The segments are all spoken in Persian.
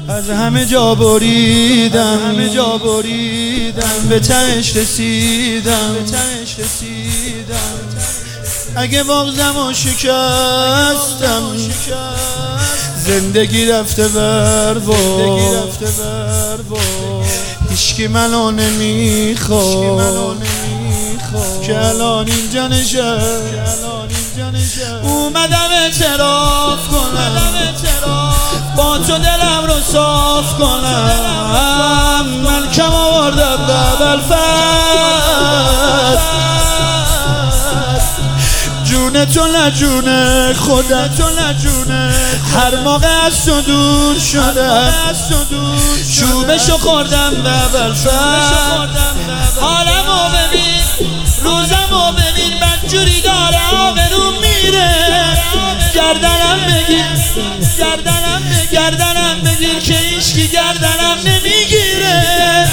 از همه جا بریدم به تهش رسیدم اگه بغضمو شکستم زندگی رفته بر هیچکی منو نمیخواد که الان اینجا اومدم اعتراف کنم با تو دلم رو صاف کنم من کم آوردم ابوالفضل جون تو نه جون خودم هر موقع از تو دور شدم چوبشو خوردم به ابوالفضل حالمو ببین روزمو ببین بدجوری داره آبروم میره گردنم بگیر که هیچکی گردنم نمیگیره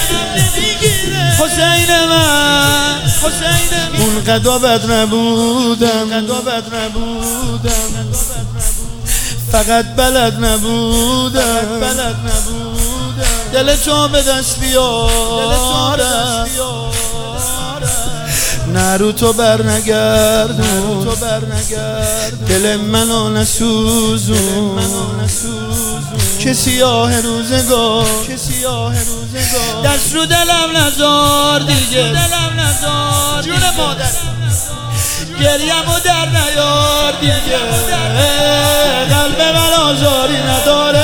حسین من اون قدا بد نبودم فقط بلد نبودم دل تو به دست بیارم نه رو تو بر نگردون دل منو نسوزون که سیاه روزگار دست رو دلم نزار دیگه جون مادر گریمو در نیار دیگه قلب من آزاری نداره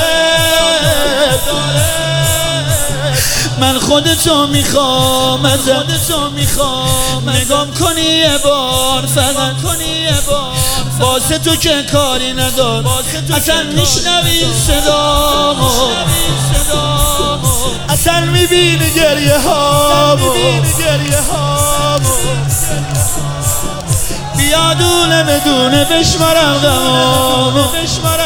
من خودتو میخوام نگام کنی یه بار فقط واسه تو که کاری ندار اصلا میشنوی صدامو اصلا میبینی گریه هامو بیا دونه بدونه بشمارم غمامو